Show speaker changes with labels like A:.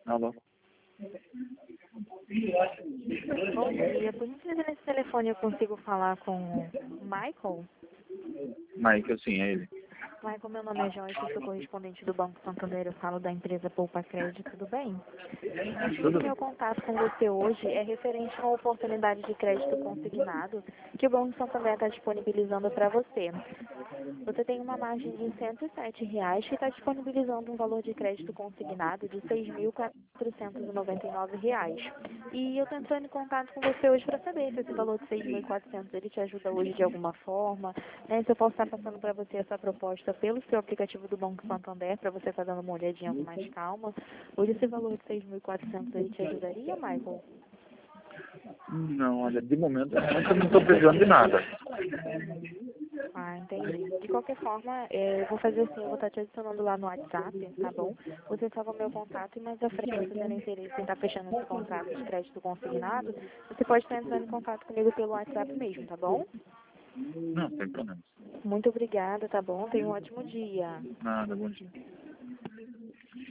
A: Alô?
B: Bom dia, por gentileza nesse telefone eu consigo falar com o Michael?
A: Michael, sim, é ele.
B: Michael, meu nome é Joyce, eu sou correspondente do Banco Santander, eu falo da empresa Poupa Crédito, tudo bem? O meu contato com você hoje é referente a uma oportunidade de crédito consignado que o Banco Santander está disponibilizando para você. Você tem uma margem de R$ 107 que está disponibilizando um valor de crédito consignado de R$ 6.499. E eu estou entrando em contato com você hoje para saber se esse valor de 6.400 ele te ajuda hoje de alguma forma, né? Se eu posso estar passando para você essa proposta pelo seu aplicativo do Banco Santander, para você estar dando uma olhadinha com mais calma. Hoje esse valor de 6.400 ele te ajudaria, Michael?
A: Não, olha, de momento eu não estou precisando de nada.
B: Ah, entendi. De qualquer forma, eu vou fazer assim, eu vou estar te adicionando lá no WhatsApp, tá bom? Você salva meu contato e mais à frente, se você tendo interesse em estar fechando esse contrato de crédito consignado, você pode estar entrando em contato comigo pelo WhatsApp mesmo, tá bom?
A: Não, sem problema.
B: Muito obrigada, tá bom? Tenha um ótimo dia.
A: Nada, bom dia.